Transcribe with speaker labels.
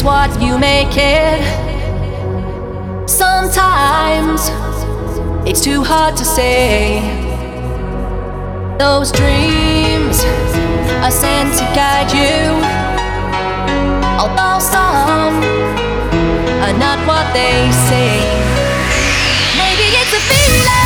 Speaker 1: is what you make it. Sometimes it's too hard to say. Those dreams are sent to guide you, although some are not what they say. Maybe it's a feeling.